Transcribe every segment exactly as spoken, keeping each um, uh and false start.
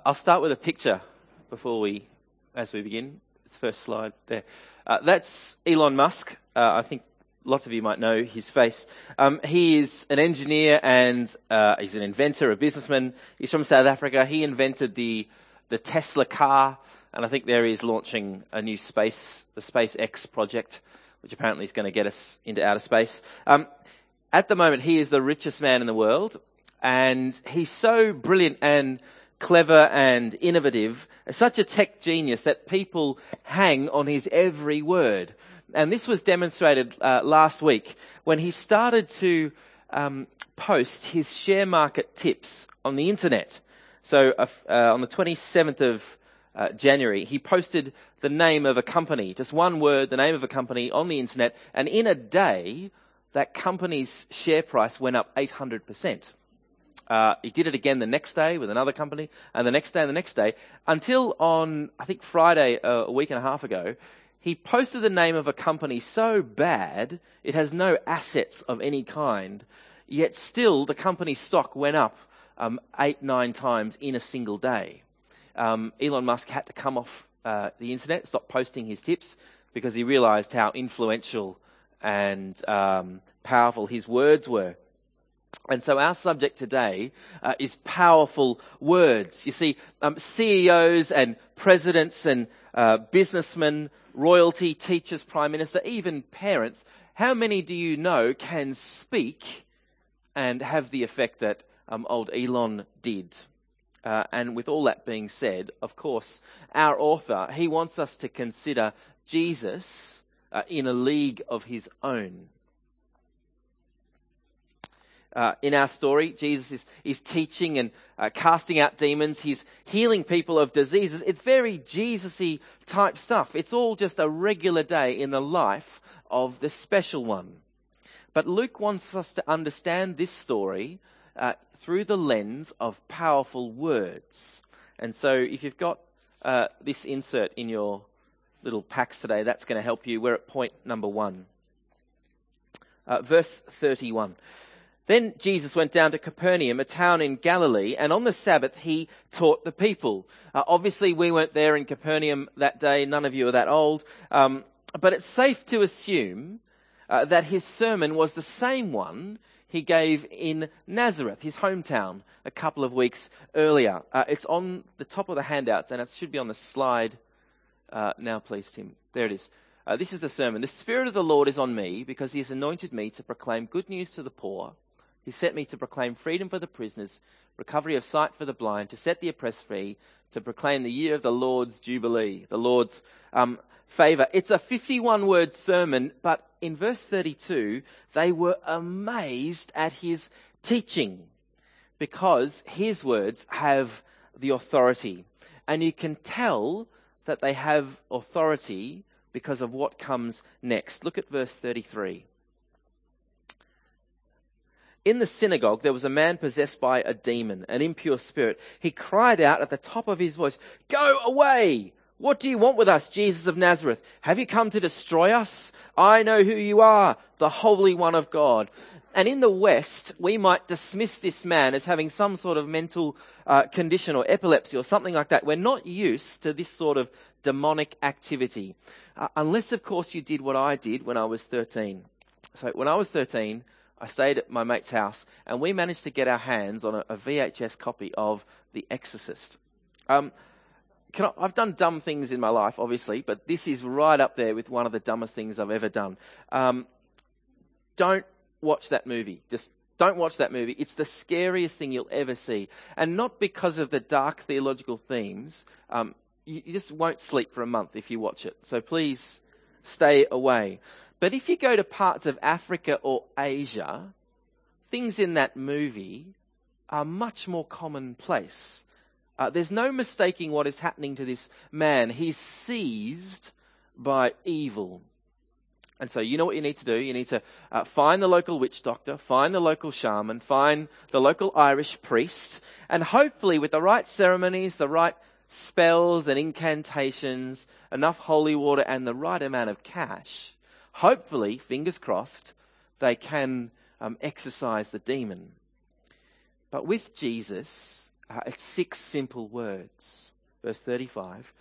I'll start with a picture before we, as we begin. It's the first slide there. Uh, that's Elon Musk. Uh, I think lots of you might know his face. Um, he is an engineer and uh, he's an inventor, a businessman. He's from South Africa. He invented the the Tesla car, and I think there he is launching a new space, the SpaceX project, which apparently is going to get us into outer space. Um, at the moment, he is the richest man in the world, and he's so brilliant and clever and innovative, such a tech genius that people hang on his every word. And this was demonstrated uh, last week when he started to um, post his share market tips on the internet. So uh, uh, on the twenty-seventh of uh, January, he posted the name of a company, just one word, the name of a company on the internet, and in a day, that company's share price went up eight hundred percent. Uh, he did it again the next day with another company, and the next day and the next day, until on, I think, Friday, uh, a week and a half ago, he posted the name of a company so bad, it has no assets of any kind, yet still the company's stock went up um, eight, nine times in a single day. Um, Elon Musk had to come off uh, the internet, stop posting his tips, because he realized how influential and um, powerful his words were. And so our subject today uh, is powerful words. You see, um, C E Os and presidents and uh, businessmen, royalty, teachers, prime minister, even parents, how many do you know can speak and have the effect that um, old Elon did? Uh, and with all that being said, of course, our author, he wants us to consider Jesus uh, in a league of his own. Uh, in our story, Jesus is, is teaching and uh, casting out demons. He's healing people of diseases. It's very Jesus-y type stuff. It's all just a regular day in the life of the special one. But Luke wants us to understand this story uh, through the lens of powerful words. And so if you've got uh, this insert in your little packs today, that's going to help you. We're at point number one. Uh, verse thirty-one. Then Jesus went down to Capernaum, a town in Galilee, and on the Sabbath he taught the people. Uh, obviously, we weren't there in Capernaum that day. None of you are that old. Um, but it's safe to assume uh, that his sermon was the same one he gave in Nazareth, his hometown, a couple of weeks earlier. Uh, it's on the top of the handouts, and it should be on the slide uh, now, please, Tim. There it is. Uh, this is the sermon. The Spirit of the Lord is on me because he has anointed me to proclaim good news to the poor. He sent me to proclaim freedom for the prisoners, recovery of sight for the blind, to set the oppressed free, to proclaim the year of the Lord's jubilee, the Lord's um, favour. It's a fifty-one word sermon, but in verse thirty-two, they were amazed at his teaching because his words have the authority. And you can tell that they have authority because of what comes next. Look at verse thirty-three. In the synagogue, there was a man possessed by a demon, an impure spirit. He cried out at the top of his voice, "Go away! What do you want with us, Jesus of Nazareth? Have you come to destroy us? I know who you are, the Holy One of God." And in the West, we might dismiss this man as having some sort of mental uh, condition or epilepsy or something like that. We're not used to this sort of demonic activity. Uh, unless, of course, you did what I did when I was thirteen. So when I was thirteen, I stayed at my mate's house and we managed to get our hands on a, a V H S copy of The Exorcist. Um, can I, I've done dumb things in my life, obviously, but this is right up there with one of the dumbest things I've ever done. Um, don't watch that movie. Just don't watch that movie. It's the scariest thing you'll ever see. And not because of the dark theological themes. Um, you, you just won't sleep for a month if you watch it. So please stay away. But if you go to parts of Africa or Asia, things in that movie are much more commonplace. Uh, there's no mistaking what is happening to this man. He's seized by evil. And so you know what you need to do. You need to uh, find the local witch doctor, find the local shaman, find the local Irish priest, and hopefully with the right ceremonies, the right spells and incantations, enough holy water and the right amount of cash, hopefully, fingers crossed, they can um, exorcise the demon. But with Jesus, Uh, it's six simple words. Verse thirty-five.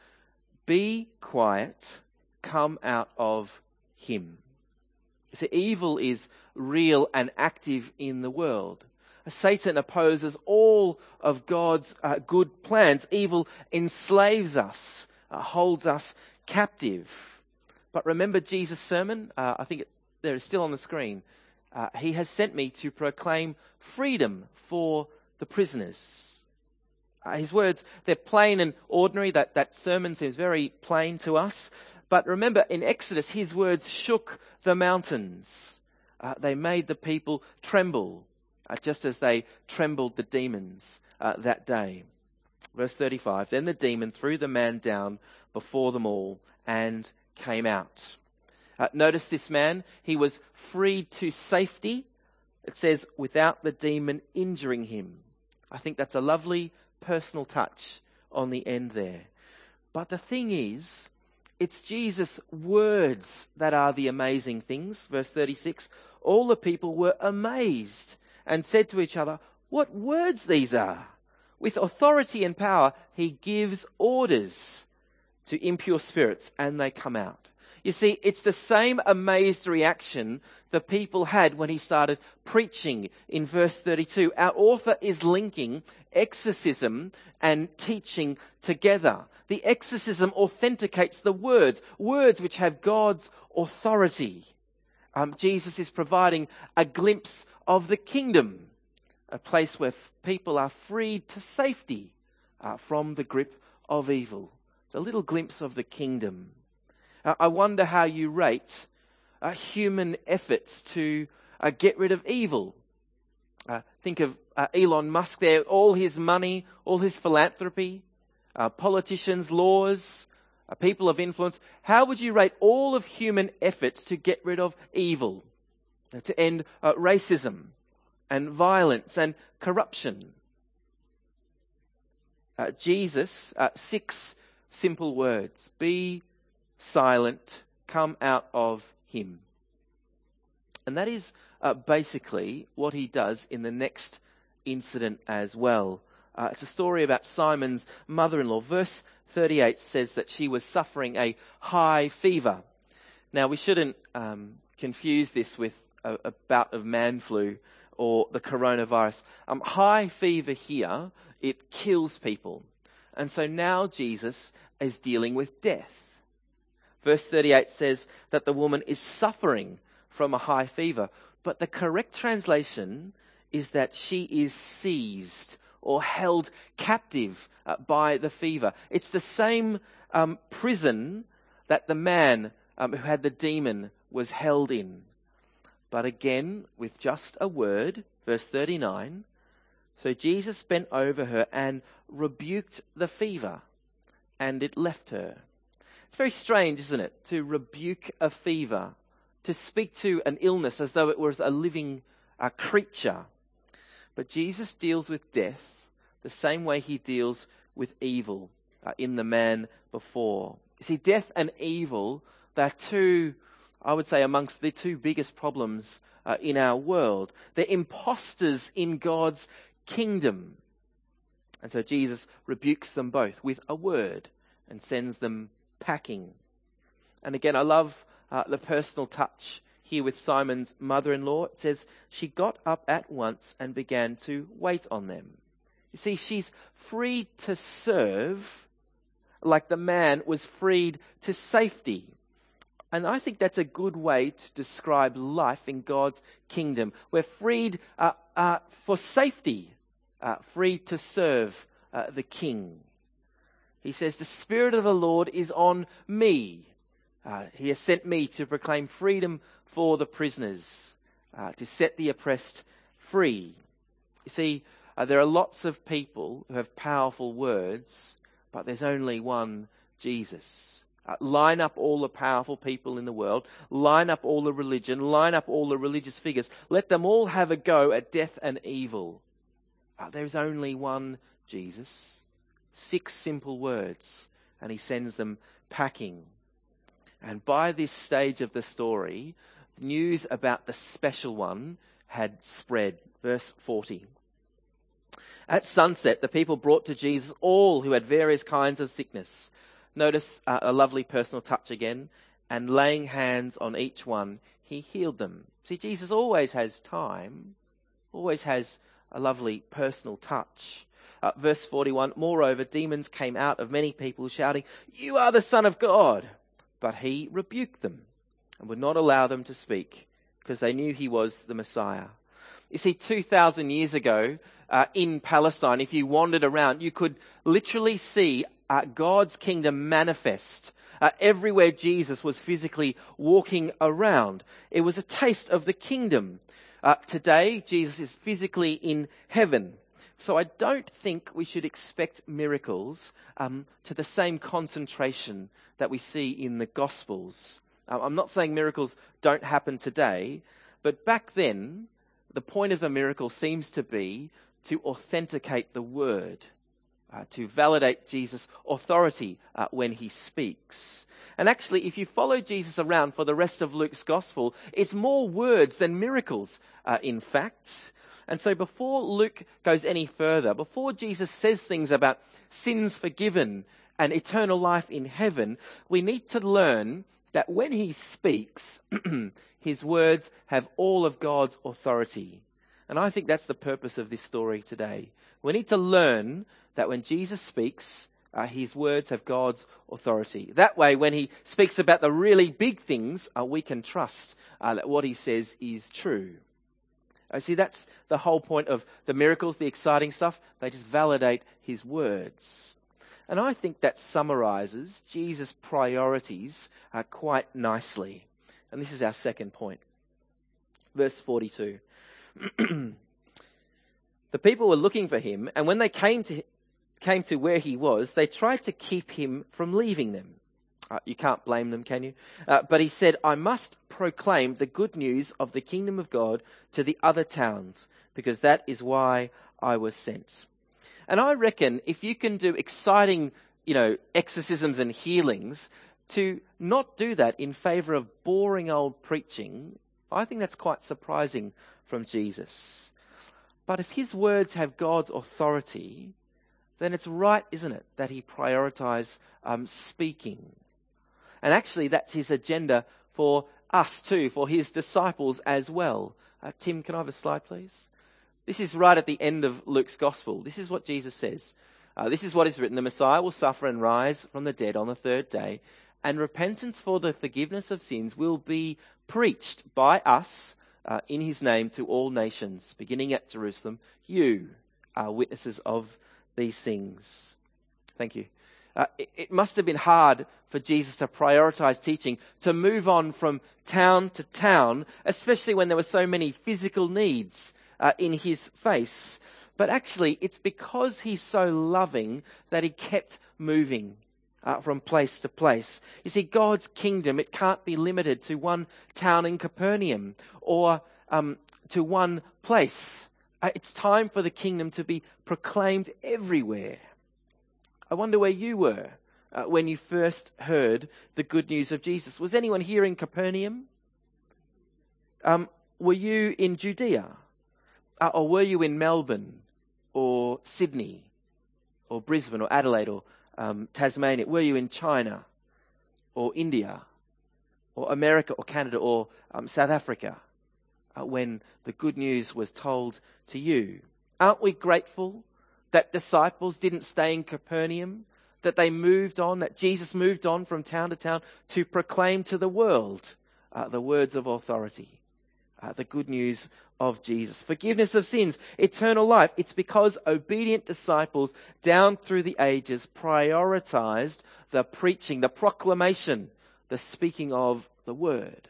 Be quiet, come out of him. You see, evil is real and active in the world. Satan opposes all of God's uh, good plans. Evil enslaves us, uh, holds us captive. But remember Jesus' sermon? Uh, I think it, there is still on the screen. Uh, he has sent me to proclaim freedom for the prisoners. Uh, his words, they're plain and ordinary. That, that sermon seems very plain to us. But remember, in Exodus, his words shook the mountains. Uh, they made the people tremble, uh, just as they trembled the demons uh, that day. Verse thirty-five, then the demon threw the man down before them all and came out. Uh, notice this man, he was freed to safety. It says, without the demon injuring him. I think that's a lovely personal touch on the end there. But the thing is, it's Jesus' words that are the amazing things. Verse thirty-six, all the people were amazed and said to each other, what words these are! With authority and power, he gives orders to impure spirits and they come out. You see, it's the same amazed reaction the people had when he started preaching in verse thirty-two. Our author is linking exorcism and teaching together. The exorcism authenticates the words, words which have God's authority. Um, Jesus is providing a glimpse of the kingdom, a place where f- people are freed to safety uh, from the grip of evil. It's a little glimpse of the kingdom. Uh, I wonder how you rate uh, human efforts to uh, get rid of evil. Uh, think of uh, Elon Musk there, all his money, all his philanthropy, uh, politicians, laws, uh, people of influence. How would you rate all of human efforts to get rid of evil, uh, to end uh, racism and violence and corruption? Uh, Jesus, uh, six simple words. Be silent, come out of him. And that is uh, basically what he does in the next incident as well. Uh, it's a story about Simon's mother-in-law. Verse thirty-eight says that she was suffering a high fever. Now, we shouldn't um, confuse this with a, a bout of man flu or the coronavirus. Um, high fever here, it kills people. And so now Jesus is dealing with death. Verse thirty-eight says that the woman is suffering from a high fever. But the correct translation is that she is seized or held captive uh, by the fever. It's the same um, prison that the man um, who had the demon was held in. But again, with just a word, verse thirty-nine, so Jesus bent over her and rebuked the fever, and it left her. It's very strange, isn't it, to rebuke a fever, to speak to an illness as though it was a living uh, creature. But Jesus deals with death the same way he deals with evil uh, in the man before. You see, death and evil, they're two, I would say, amongst the two biggest problems uh, in our world. They're imposters in God's kingdom. And so Jesus rebukes them both with a word and sends them packing. And again, I love uh, the personal touch here with Simon's mother-in-law. It says, she got up at once and began to wait on them. You see, she's free to serve like the man was freed to safety. And I think that's a good way to describe life in God's kingdom. We're freed uh, uh, for safety, uh, free to serve uh, the King. He says, the Spirit of the Lord is on me. Uh, he has sent me to proclaim freedom for the prisoners, uh, to set the oppressed free. You see, uh, there are lots of people who have powerful words, but there's only one Jesus. Uh, line up all the powerful people in the world, line up all the religion, line up all the religious figures. Let them all have a go at death and evil. Uh, there's only one Jesus. Six simple words, and he sends them packing. And by this stage of the story, news about the special one had spread. Verse forty. At sunset, the people brought to Jesus all who had various kinds of sickness. Notice uh, a lovely personal touch again. And laying hands on each one, he healed them. See, Jesus always has time, always has a lovely personal touch. Uh, verse forty-one, moreover, demons came out of many people shouting, "You are the Son of God." But he rebuked them and would not allow them to speak because they knew he was the Messiah. You see, two thousand years ago uh, in Palestine, if you wandered around, you could literally see uh, God's kingdom manifest uh, everywhere Jesus was physically walking around. It was a taste of the kingdom. Uh, today, Jesus is physically in heaven. So I don't think we should expect miracles um, to the same concentration that we see in the Gospels. Uh, I'm not saying miracles don't happen today, but back then, the point of the miracle seems to be to authenticate the word, uh, to validate Jesus' authority uh, when he speaks. And actually, if you follow Jesus around for the rest of Luke's Gospel, it's more words than miracles, uh, in fact. And so before Luke goes any further, before Jesus says things about sins forgiven and eternal life in heaven, we need to learn that when he speaks, his words have all of God's authority. And I think that's the purpose of this story today. We need to learn that when Jesus speaks, uh, his words have God's authority. That way, when he speaks about the really big things, uh, we can trust uh, that what he says is true. I see that's the whole point of the miracles, the exciting stuff. They just validate his words. And I think that summarizes Jesus' priorities uh, quite nicely. And this is our second point. Verse forty-two. The people were looking for him, and when they came to came to where he was, they tried to keep him from leaving them. Uh, you can't blame them, can you? Uh, but he said, I must proclaim the good news of the kingdom of God to the other towns, because that is why I was sent. And I reckon if you can do exciting, you know, exorcisms and healings, to not do that in favour of boring old preaching, I think that's quite surprising from Jesus. But if his words have God's authority, then it's right, isn't it, that he prioritise um, speaking. And actually, that's his agenda for us too, for his disciples as well. Uh, Tim, can I have a slide, please? This is right at the end of Luke's Gospel. This is what Jesus says. Uh, this is what is written. The Messiah will suffer and rise from the dead on the third day, and repentance for the forgiveness of sins will be preached by us uh, in his name to all nations, beginning at Jerusalem. You are witnesses of these things. Thank you. Uh, it, it must have been hard for Jesus to prioritize teaching, to move on from town to town, especially when there were so many physical needs uh, in his face. But actually, it's because he's so loving that he kept moving uh, from place to place. You see, God's kingdom, it can't be limited to one town in Capernaum or um, to one place. Uh, it's time for the kingdom to be proclaimed everywhere. I wonder where you were uh, when you first heard the good news of Jesus. Was anyone here in Capernaum? Um, were you in Judea? Uh, or were you in Melbourne or Sydney or Brisbane or Adelaide or um, Tasmania? Were you in China or India or America or Canada or um, South Africa uh, when the good news was told to you? Aren't we grateful that disciples didn't stay in Capernaum, that they moved on, that Jesus moved on from town to town to proclaim to the world uh, the words of authority, uh, the good news of Jesus. Forgiveness of sins, eternal life. It's because obedient disciples down through the ages prioritized the preaching, the proclamation, the speaking of the word.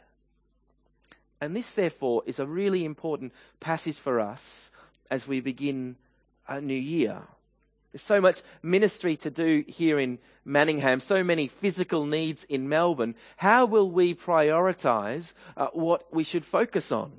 And this, therefore, is a really important passage for us as we begin a new year. There's so much ministry to do here in Manningham, so many physical needs in Melbourne. How will we prioritise uh, what we should focus on?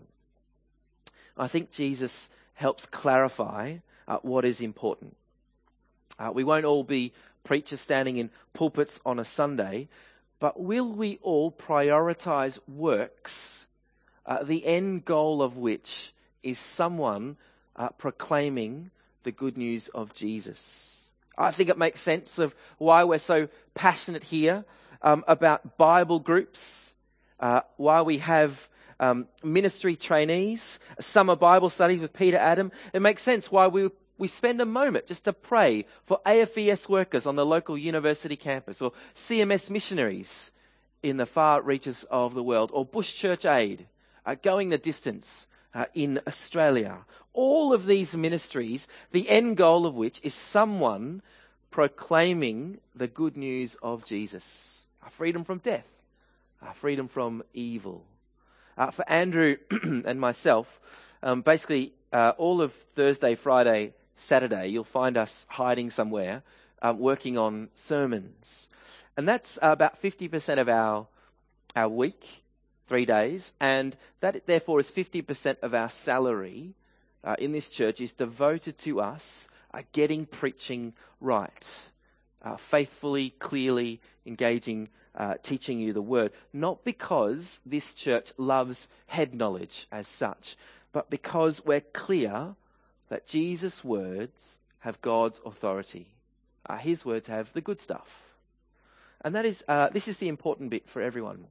I think Jesus helps clarify uh, what is important. Uh, we won't all be preachers standing in pulpits on a Sunday, but will we all prioritise works, uh, the end goal of which is someone uh, proclaiming the good news of Jesus. I think it makes sense of why we're so passionate here um, about Bible groups, uh, why we have um, ministry trainees, summer Bible studies with Peter Adam. It makes sense why we we spend a moment just to pray for A F E S workers on the local university campus, or C M S missionaries in the far reaches of the world, or Bush Church Aid uh, going the distance uh, in Australia. All of these ministries, the end goal of which is someone proclaiming the good news of Jesus. Our freedom from death, our freedom from evil. Uh, for Andrew and myself, um, basically uh, all of Thursday, Friday, Saturday, you'll find us hiding somewhere, um, working on sermons. And that's uh, about fifty percent of our our week, three days, and that therefore is fifty percent of our salary uh, in this church is devoted to us uh, getting preaching right, uh, faithfully, clearly engaging, uh, teaching you the word. Not because this church loves head knowledge as such, but because we're clear that Jesus' words have God's authority. Uh, his words have the good stuff. And that is, uh, this is the important bit for everyone.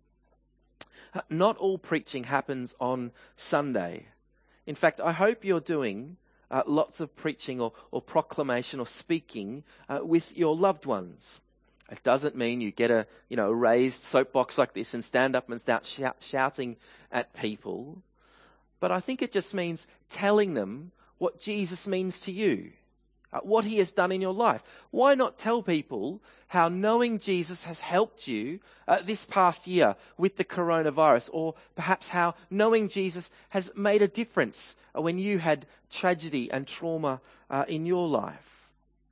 Uh, not all preaching happens on Sunday. In fact, I hope you're doing uh, lots of preaching or, or proclamation or speaking uh, with your loved ones. It doesn't mean you get a, you know, a raised soapbox like this and stand up and start shout, shouting at people. But I think it just means telling them what Jesus means to you, uh, what he has done in your life. Why not tell people how knowing Jesus has helped you uh, this past year with the coronavirus, or perhaps how knowing Jesus has made a difference uh, when you had tragedy and trauma uh, in your life.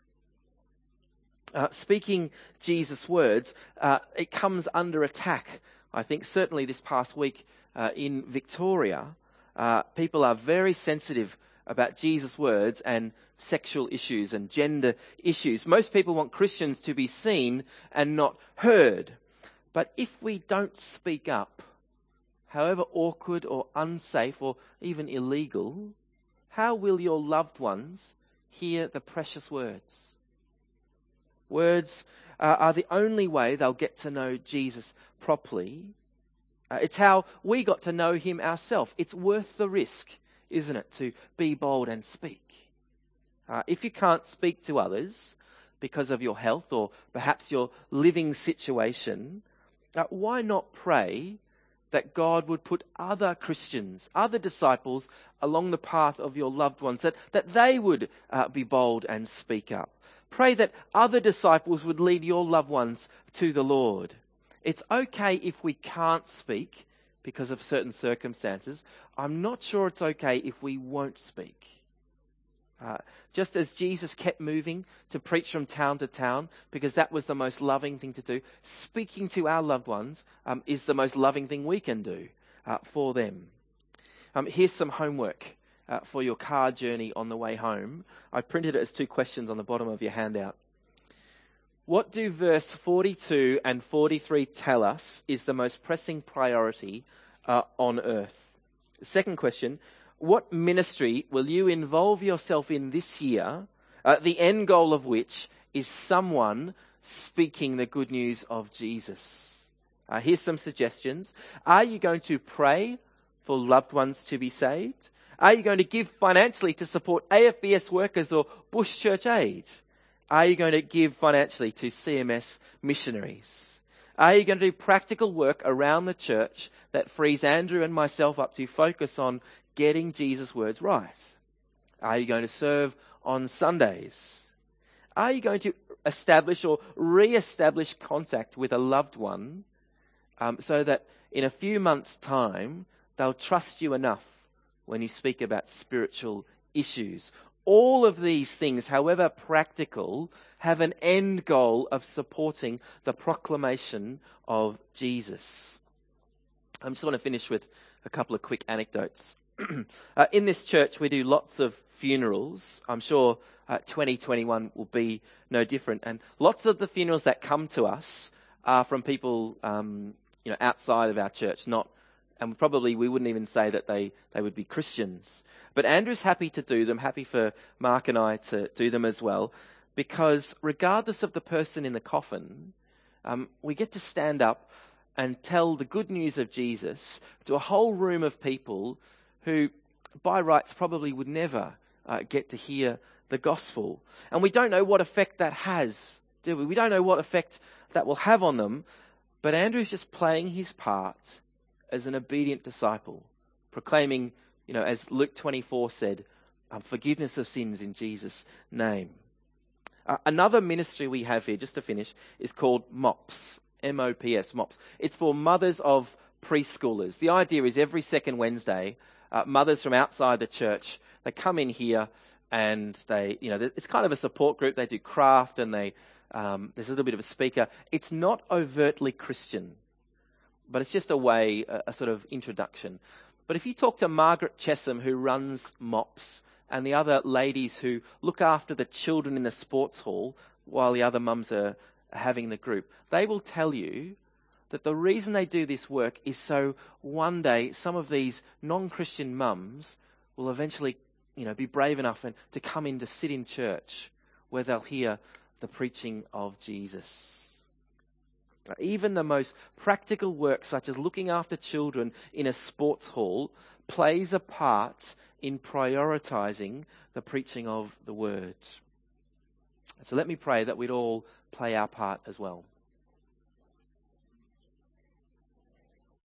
Uh, speaking Jesus' words, uh, it comes under attack. I think certainly this past week uh, in Victoria, uh, people are very sensitive about Jesus' words and sexual issues and gender issues. Most people want Christians to be seen and not heard. But if we don't speak up, however awkward or unsafe or even illegal, how will your loved ones hear the precious words? Words uh, are the only way they'll get to know Jesus properly. Uh, it's how we got to know him ourselves. It's worth the risk, isn't it, to be bold and speak? Uh, if you can't speak to others because of your health or perhaps your living situation, uh, why not pray that God would put other Christians, other disciples along the path of your loved ones, that, that they would uh, be bold and speak up. Pray that other disciples would lead your loved ones to the Lord. It's okay if we can't speak because of certain circumstances. I'm not sure it's okay if we won't speak. Uh, just as Jesus kept moving to preach from town to town because that was the most loving thing to do, speaking to our loved ones um, is the most loving thing we can do uh, for them. Um, here's some homework uh, for your car journey on the way home. I printed it as two questions on the bottom of your handout. What do verse forty-two and forty-three tell us is the most pressing priority uh, on earth? Second question, what ministry will you involve yourself in this year, uh, the end goal of which is someone speaking the good news of Jesus? Uh, here's some suggestions. Are you going to pray for loved ones to be saved? Are you going to give financially to support A F E S workers or Bush Church Aid? Are you going to give financially to C M S missionaries? Are you going to do practical work around the church that frees Andrew and myself up to focus on getting Jesus' words right? Are you going to serve on Sundays? Are you going to establish or re-establish contact with a loved one um, so that in a few months' time they'll trust you enough when you speak about spiritual issues? All of these things, however practical, have an end goal of supporting the proclamation of Jesus. I just want to finish with a couple of quick anecdotes. uh, in this church, we do lots of funerals. I'm sure uh, twenty twenty-one will be no different. And lots of the funerals that come to us are from people, um, you know, outside of our church, not And probably we wouldn't even say that they, they would be Christians. But Andrew's happy to do them, happy for Mark and I to do them as well, because regardless of the person in the coffin, um, we get to stand up and tell the good news of Jesus to a whole room of people who, by rights, probably would never uh, get to hear the gospel. And we don't know what effect that has, do we? We don't know what effect that will have on them, but Andrew's just playing his part as an obedient disciple, proclaiming, you know, as Luke twenty-four said, um, forgiveness of sins in Jesus' name. Uh, another ministry we have here, just to finish, is called MOPS, M O P S, MOPS. It's for mothers of preschoolers. The idea is every second Wednesday, uh, mothers from outside the church, they come in here and they, you know, it's kind of a support group. They do craft and they, um, there's a little bit of a speaker. It's not overtly Christian, but it's just a way, a, a sort of introduction. But if you talk to Margaret Chesham, who runs MOPS, and the other ladies who look after the children in the sports hall while the other mums are having the group, they will tell you that the reason they do this work is so one day some of these non-Christian mums will eventually, you know, be brave enough and to come in to sit in church where they'll hear the preaching of Jesus. Even the most practical work, such as looking after children in a sports hall, plays a part in prioritizing the preaching of the word. So let me pray that we'd all play our part as well.